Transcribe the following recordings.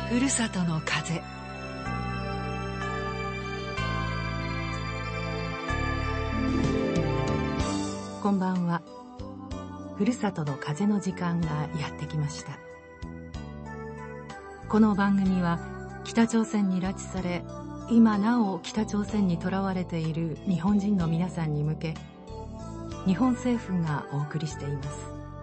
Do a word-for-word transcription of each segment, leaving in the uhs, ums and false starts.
ふるさとの風。こんばんは。ふるさとの風の時間がやってきました。この番組は北朝鮮に拉致され、今なお北朝鮮に囚われている日本人の皆さんに向け、日本政府がお送りしています。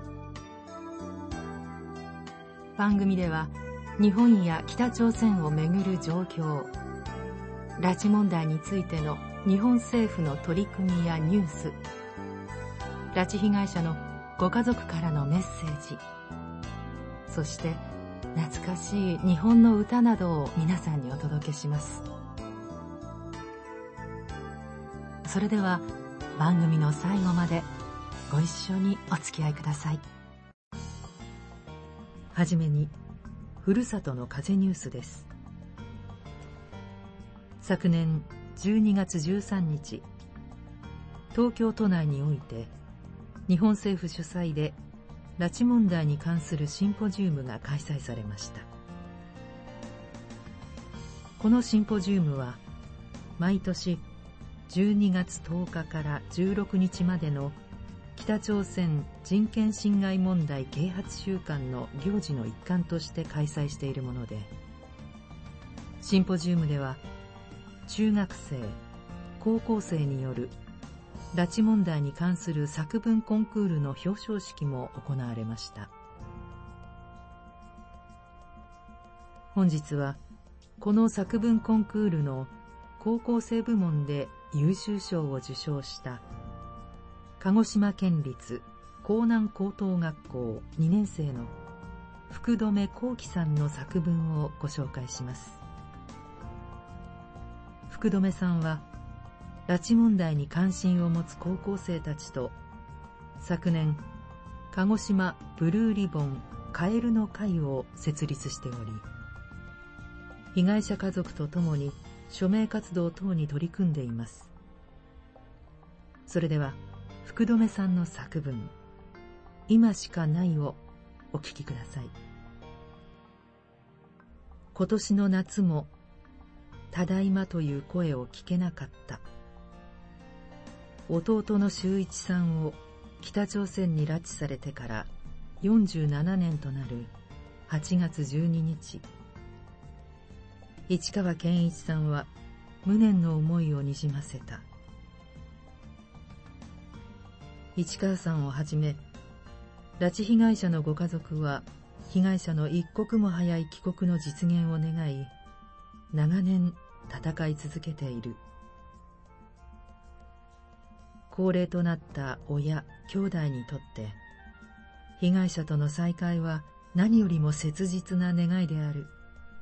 番組では日本や北朝鮮をめぐる状況、拉致問題についての日本政府の取り組みやニュース、拉致被害者のご家族からのメッセージ、そして懐かしい日本の歌などを皆さんにお届けします。それでは番組の最後までご一緒にお付き合いください。はじめにふるさとの風ニュースです。昨年じゅうにがつじゅうさんにち、東京都内において日本政府主催で拉致問題に関するシンポジウムが開催されました。このシンポジウムは毎年じゅうにがつとおかからじゅうろくにちまでの北朝鮮人権侵害問題啓発週間の行事の一環として開催しているもので、シンポジウムでは中学生、高校生による拉致問題に関する作文コンクールの表彰式も行われました。本日はこの作文コンクールの高校生部門で優秀賞を受賞した鹿児島県立江南高等学校にねんせいの福留幸樹さんの作文をご紹介します。福留さんは拉致問題に関心を持つ高校生たちと昨年鹿児島ブルーリボンカエルの会を設立しており、被害者家族とともに署名活動等に取り組んでいます。それでは福留さんの作文、今しかないをお聞きください。今年の夏もただいまという声を聞けなかった。弟の修一さんを北朝鮮に拉致されてからよんじゅうななねんとなるはちがつじゅうににち、市川健一さんは無念の思いをにじませた。市川さんをはじめ拉致被害者のご家族は被害者の一刻も早い帰国の実現を願い、長年戦い続けている。高齢となった親、兄弟にとって被害者との再会は何よりも切実な願いである。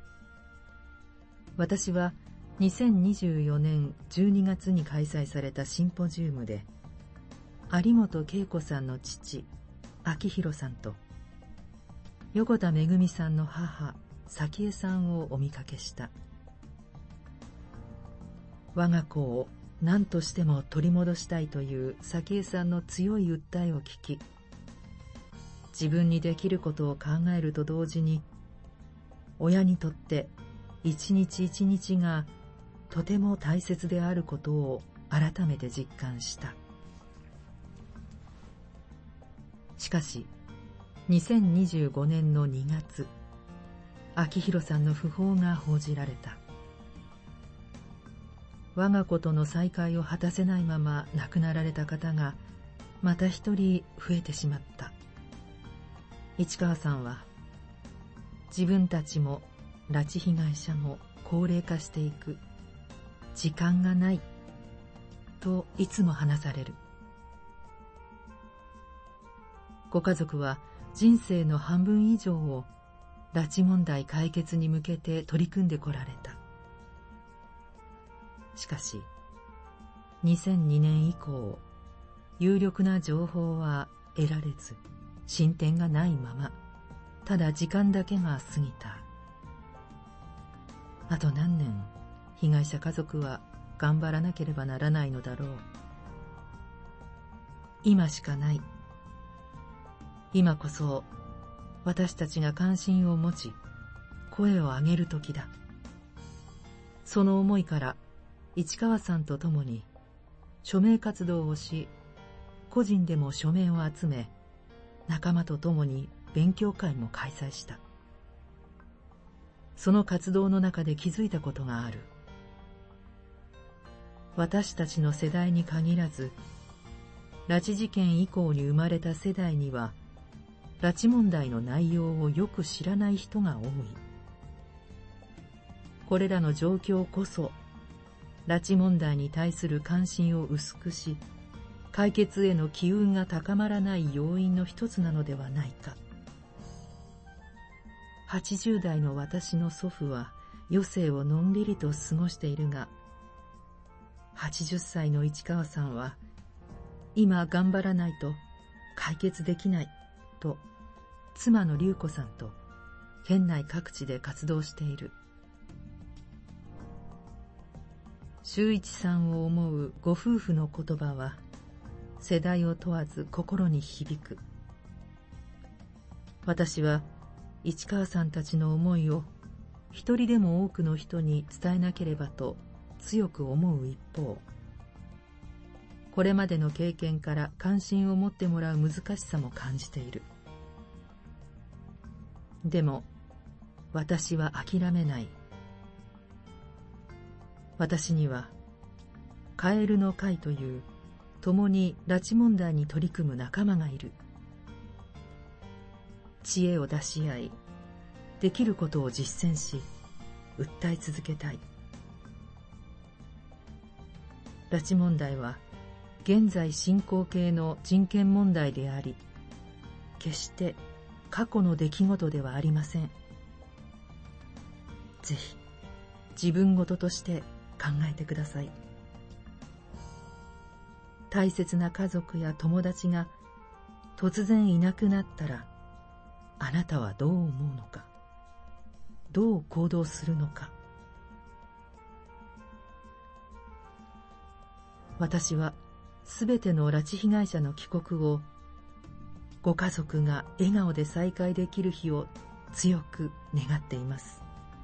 私はにせんにじゅうよねんじゅうにがつに開催されたシンポジウムで有本恵子さんの父、明弘さんと横田めぐみさんの母、早紀江さんをお見かけした。我が子を何としても取り戻したいという早紀江さんの強い訴えを聞き、自分にできることを考えると同時に、親にとって一日一日がとても大切であることを改めて実感した。しかしにせんにじゅうごねんのにがつ、明弘さんの訃報が報じられた。我が子との再会を果たせないまま亡くなられた方がまた一人増えてしまった。市川さんは、自分たちも拉致被害者も高齢化していく、時間がないといつも話される。ご家族は人生の半分以上を拉致問題解決に向けて取り組んでこられた。しかしにせんにねん以降、有力な情報は得られず、進展がないまま、ただ時間だけが過ぎた。あと何年被害者家族は頑張らなければならないのだろう。今しかない。今こそ私たちが関心を持ち、 声を上げる時だ。その思いから市川さんと共に署名活動をし、個人でも署名を集め、仲間と共に勉強会も開催した。その活動の中で気づいたことがある。私たちの世代に限らず、拉致事件以降に生まれた世代には、拉致問題の内容をよく知らない人が多い。これらの状況こそ、拉致問題に対する関心を薄くし、解決への機運が高まらない要因の一つなのではないか。はちじゅう代の私の祖父は余生をのんびりと過ごしているが、はちじゅっさいの市川さんは、今頑張らないと解決できないと、妻の隆子さんと県内各地で活動している。修一さんを思うご夫婦の言葉は、世代を問わず心に響く。私は市川さんたちの思いを一人でも多くの人に伝えなければと強く思う一方、これまでの経験から関心を持ってもらう難しさも感じている。でも私は諦めない。私にはカエルの会という共に拉致問題に取り組む仲間がいる。知恵を出し合い、できることを実践し、訴え続けたい。拉致問題は現在進行形の人権問題であり、決して過去の出来事ではありません。ぜひ自分事として考えてください。大切な家族や友達が突然いなくなったら、あなたはどう思うのか、どう行動するのか。私はすべての拉致被害者の帰国を、ご家族が笑顔で再会できる日を強く願っています。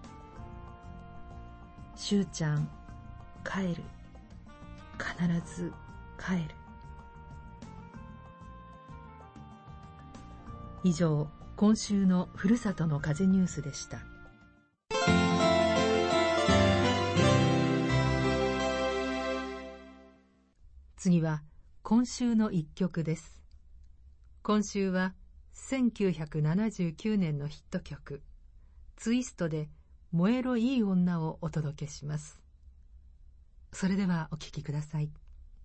しゅうちゃん、帰る。必ず帰る。以上、今週のふるさとの風ニュースでした。次は今週の一曲です。今週はせんきゅうひゃくななじゅうきゅうねんのヒット曲ツイストで燃えろいい女をお届けします。それではお聴きください。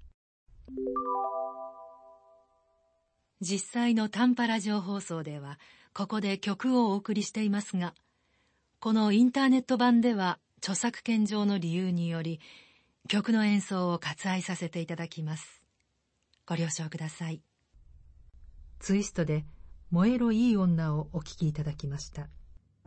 実際の短波ラジオ放送ではここで曲をお送りしていますが、このインターネット版では著作権上の理由により曲の演奏を割愛させていただきます。ご了承ください。ツイストで燃えろいい女をお聴きいただきました。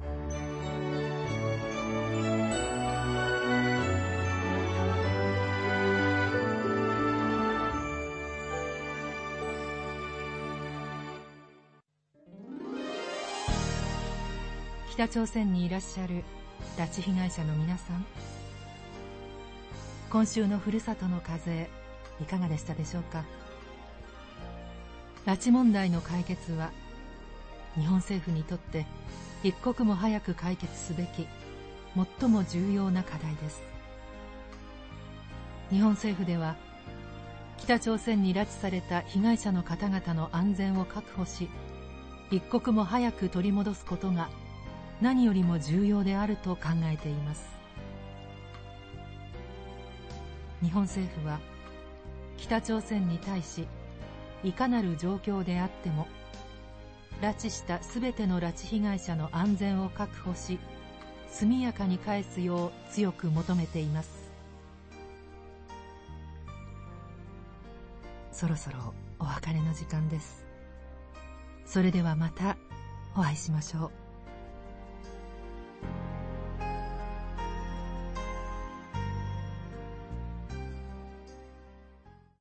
北朝鮮にいらっしゃる拉致被害者の皆さん、今週のふるさとの風いかがでしたでしょうか。拉致問題の解決は日本政府にとって一刻も早く解決すべき最も重要な課題です。日本政府では北朝鮮に拉致された被害者の方々の安全を確保し、一刻も早く取り戻すことが何よりも重要であると考えています。日本政府は北朝鮮に対し、いかなる状況であっても拉致したすべての拉致被害者の安全を確保し、速やかに返すよう強く求めています。そろそろお別れの時間です。それではまたお会いしましょう。